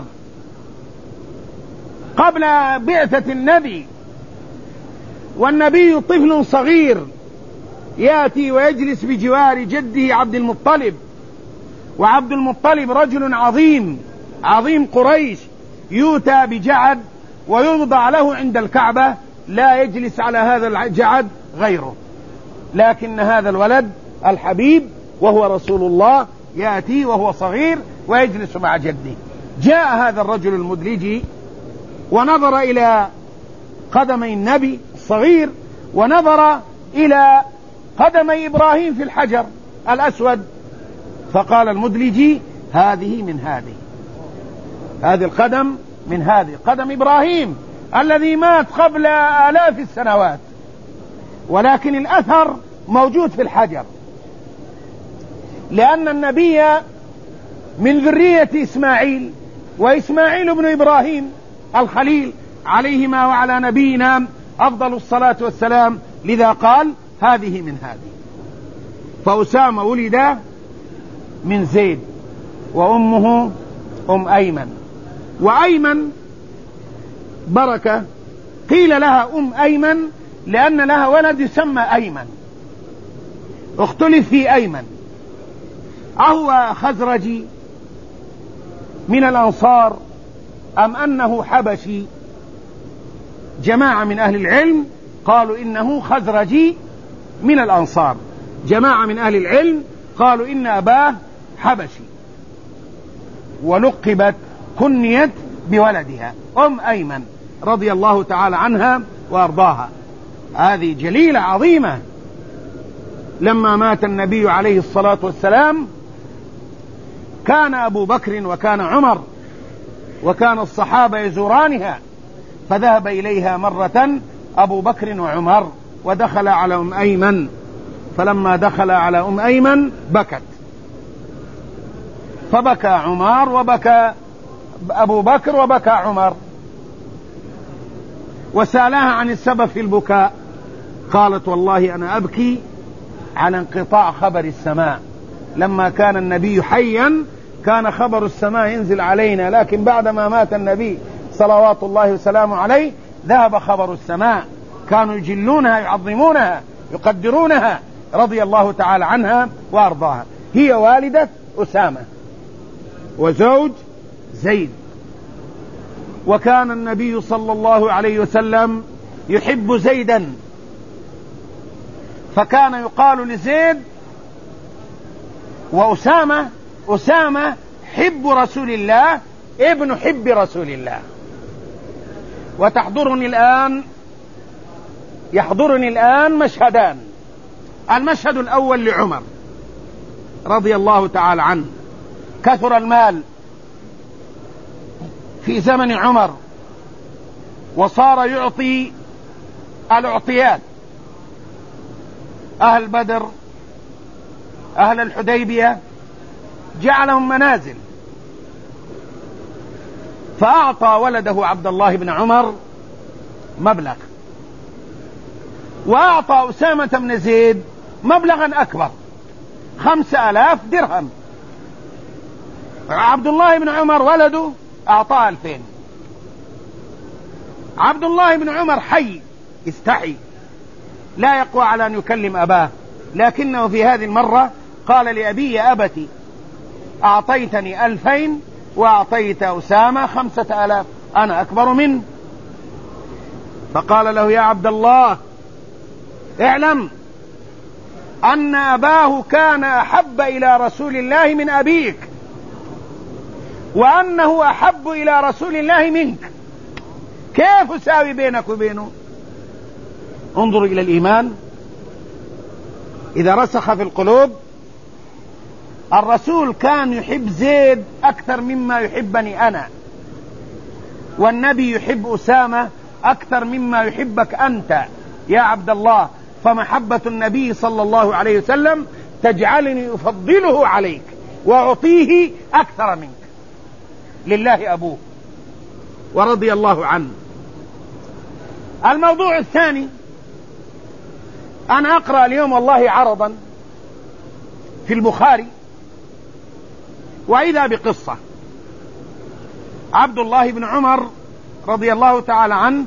قبل بعثة النبي، والنبي طفل صغير يأتي ويجلس بجوار جده عبد المطلب، وعبد المطلب رجل عظيم عظيم قريش، يؤتى بجعد ويوضع له عند الكعبة، لا يجلس على هذا الجعد غيره، لكن هذا الولد الحبيب وهو رسول الله يأتي وهو صغير ويجلس مع جده. جاء هذا الرجل المدلجي ونظر إلى قدمي النبي الصغير، ونظر إلى قدمي إبراهيم في الحجر الأسود، فقال المدلجي: هذه من هذه، هذه القدم من هذه، قدم إبراهيم الذي مات قبل آلاف السنوات، ولكن الأثر موجود في الحجر، لأن النبي من ذرية إسماعيل، وإسماعيل ابن إبراهيم الخليل عليهما وعلى نبينا أفضل الصلاة والسلام، لذا قال: هذه من هذه. فأسامة ولد من زيد، وأمه أم أيمن. وأيمن بركة قيل لها أم أيمن لأن لها ولد يسمى أيمن، اختلف في أيمن أهو خزرجي من الأنصار أم أنه حبشي. جماعة من أهل العلم قالوا إنه خزرجي من الأنصار، جماعة من أهل العلم قالوا إن أباه حبشي، ولقبت كنيت بولدها أم أيمن رضي الله تعالى عنها وأرضاها. هذه جليلة عظيمة. لما مات النبي عليه الصلاة والسلام كان أبو بكر وكان عمر وكان الصحابة يزورانها، فذهب إليها مرة أبو بكر وعمر ودخل على أم أيمن، فلما دخل على أم أيمن بكت، فبكى عمر وبكى أبو بكر وبكى عمر، وسألها عن السبب في البكاء، قالت: والله أنا أبكي على انقطاع خبر السماء. لما كان النبي حيا كان خبر السماء ينزل علينا، لكن بعدما مات النبي صلوات الله وسلامه عليه ذهب خبر السماء. كانوا يجلونها يعظمونها يقدرونها رضي الله تعالى عنها وأرضاها. هي والدة أسامة وزوج زيد. وكان النبي صلى الله عليه وسلم يحب زيدا، فكان يقال لزيد وأسامة: أسامة حب رسول الله ابن حب رسول الله. يحضرني الآن مشهدان. المشهد الأول لعمر رضي الله تعالى عنه. كثر المال في زمن عمر، وصار يعطي الأعطيات: أهل بدر، أهل الحديبية، جعلهم منازل. فأعطى ولده عبد الله بن عمر مبلغ، وأعطى أسامة بن زيد مبلغا أكبر 5000 درهم. عبد الله بن عمر ولده أعطاه 2000. عبد الله بن عمر حي استحي، لا يقوى على أن يكلم أباه، لكنه في هذه المرة قال لأبي: يا أبتي، أعطيتني 2000 وأعطيت أسامة 5000، أنا أكبر منه. فقال له: يا عبد الله، اعلم أن أباه كان أحب إلى رسول الله من أبيك، وأنه أحب إلى رسول الله منك، كيف أساوي بينك وبينه؟ انظر إلى الإيمان إذا رسخ في القلوب. الرسول كان يحب زيد أكثر مما يحبني أنا، والنبي يحب أسامة أكثر مما يحبك أنت يا عبد الله. فمحبة النبي صلى الله عليه وسلم تجعلني أفضله عليك وأعطيه أكثر منك. لله أبوه ورضي الله عنه. الموضوع الثاني، أنا أقرأ اليوم والله عرضا في البخاري، وإذا بقصة: عبد الله بن عمر رضي الله تعالى عنه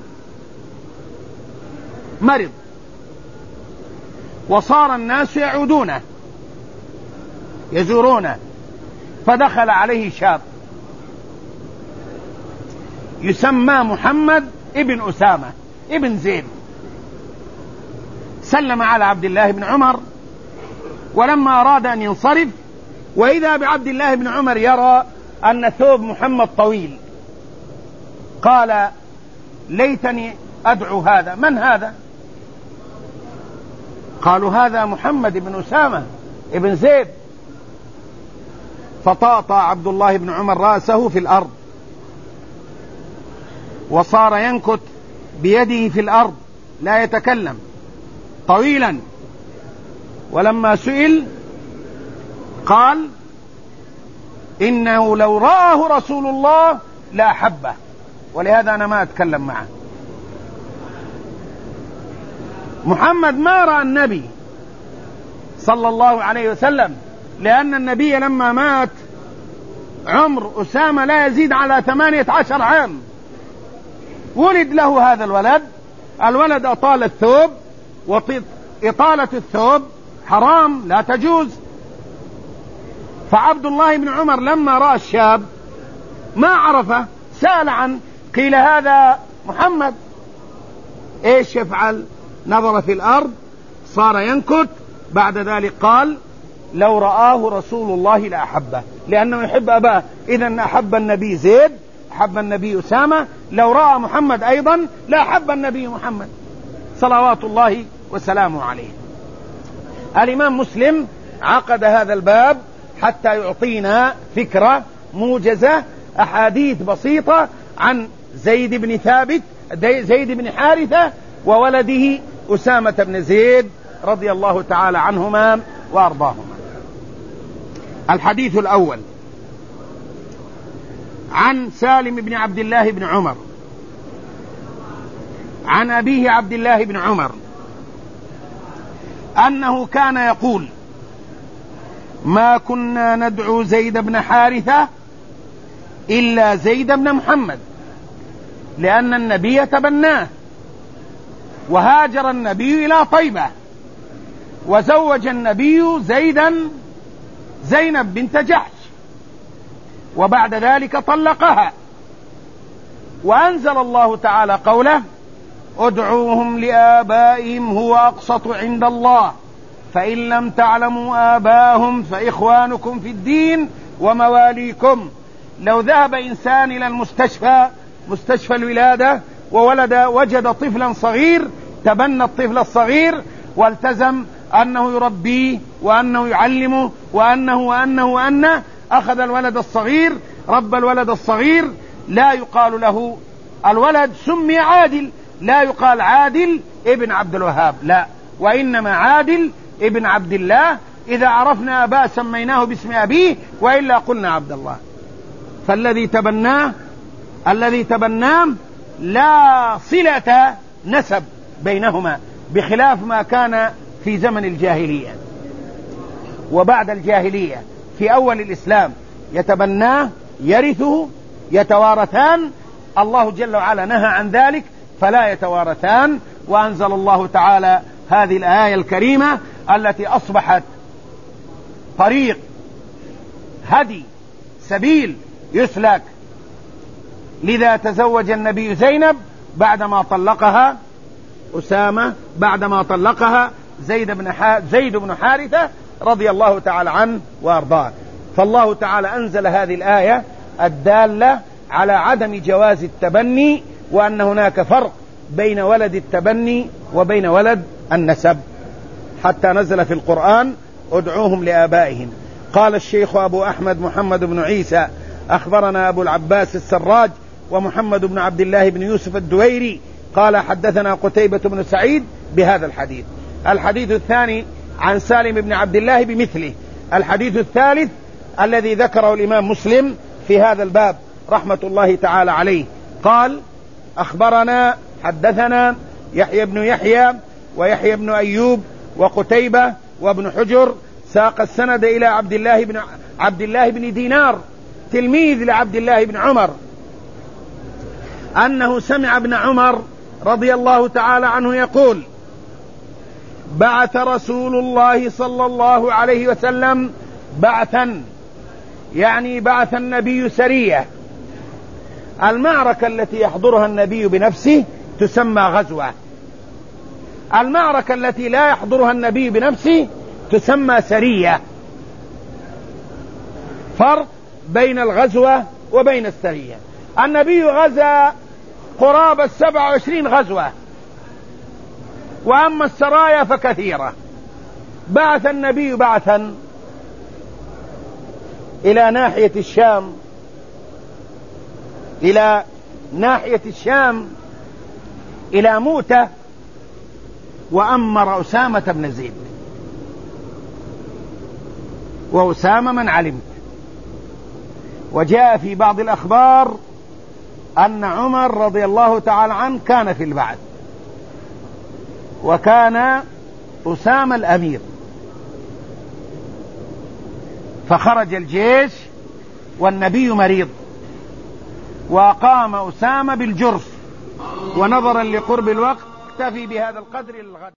مرض، وصار الناس يعودونه يزورونه، فدخل عليه شاب يسمى محمد ابن أسامة ابن زيد. سلم على عبد الله بن عمر، ولما أراد أن ينصرف وإذا بعبد الله بن عمر يرى أن ثوب محمد طويل، قال: ليتني أدعو هذا. من هذا؟ قالوا: هذا محمد بن أسامة ابن زيد. فطاطا عبد الله بن عمر رأسه في الأرض، وصار ينكت بيده في الأرض لا يتكلم طويلا. ولما سئل قال: إنه لو رآه رسول الله لأحبه، ولهذا أنا ما أتكلم معه. محمد ما رأى النبي صلى الله عليه وسلم، لأن النبي لما مات عمر أسامة لا يزيد على 18 عام. ولد له هذا الولد أطال الثوب، وإطالة الثوب حرام لا تجوز. فعبد الله بن عمر لما رأى الشاب ما عرفه، سأل عنه، قيل: هذا محمد. ايش يفعل؟ نظر في الأرض، صار ينكت. بعد ذلك قال: لو رآه رسول الله لأحبه، لأنه يحب أباه. إذن أحب النبي زيد، أحب النبي أسامة. لو رأى محمد أيضا لأحب النبي محمد صلوات الله وسلامه عليه. الإمام مسلم عقد هذا الباب حتى يعطينا فكرة موجزة، أحاديث بسيطة عن زيد بن ثابت، زيد بن حارثة، وولده أسامة بن زيد رضي الله تعالى عنهما وأرضاهما. الحديث الأول عن سالم بن عبد الله بن عمر عن أبيه عبد الله بن عمر أنه كان يقول: ما كنا ندعو زيد بن حارثة إلا زيد بن محمد، لأن النبي تبناه، وهاجر النبي إلى طيبة، وزوج النبي زينب بنت جحش، وبعد ذلك طلقها، وأنزل الله تعالى قوله: ادعوهم لآبائهم هو أقسط عند الله فإن لم تعلموا آباءهم فإخوانكم في الدين ومواليكم. لو ذهب إنسان إلى مستشفى الولادة وجد طفلا صغير، تبنى الطفل الصغير والتزم أنه يربيه وأنه يعلمه وأنه أخذ الولد الصغير، ربى الولد الصغير، لا يقال له الولد سمي عادل، لا يقال عادل ابن عبد الوهاب، لا، وإنما عادل ابن عبد الله. إذا عرفنا أباه سميناه باسم أبيه، وإلا قلنا عبد الله. فالذي تبناه لا صلة نسب بينهما، بخلاف ما كان في زمن الجاهلية وبعد الجاهلية. في أول الإسلام يتبناه، يرثه، يتوارثان. الله جل وعلا نهى عن ذلك فلا يتوارثان، وأنزل الله تعالى هذه الآية الكريمة التي أصبحت طريق، هدي، سبيل يسلك. لذا تزوج النبي زينب بعدما طلقها أسامة، بعدما طلقها زيد بن حارثة رضي الله تعالى عنه وأرضاه. فالله تعالى أنزل هذه الآية الدالة على عدم جواز التبني، وأن هناك فرق بين ولد التبني وبين ولد النسب، حتى نزل في القرآن: ادعوهم لآبائهم. قال الشيخ أبو أحمد محمد بن عيسى: أخبرنا أبو العباس السراج ومحمد بن عبد الله بن يوسف الدويري قال حدثنا قتيبة بن سعيد بهذا الحديث. الحديث الثاني عن سالم بن عبد الله بمثله. الحديث الثالث الذي ذكره الإمام مسلم في هذا الباب رحمة الله تعالى عليه، قال: حدثنا يحيى بن يحيى ويحيى بن أيوب وقتيبة وابن حجر، ساق السند إلى عبد الله بن دينار تلميذ لعبد الله بن عمر، أنه سمع ابن عمر رضي الله تعالى عنه يقول: بعث رسول الله صلى الله عليه وسلم بعثا، يعني بعث النبي سرية. المعركة التي يحضرها النبي بنفسه تسمى غزوة، المعركة التي لا يحضرها النبي بنفسه تسمى سرية. فرق بين الغزوة وبين السرية. النبي غزا قرابة 27 غزوة، وأما السرايا فكثيرة. بعث النبي بعثا إلى ناحية الشام إلى موتة، وأمر أسامة بن زيد، وأسامة من علمت. وجاء في بعض الأخبار أن عمر رضي الله تعالى عنه كان في البعث، وكان أسامة الأمير. فخرج الجيش والنبي مريض، وقام أسامة بالجرف، ونظرا لقرب الوقت اكتفي بهذا القدر للغد.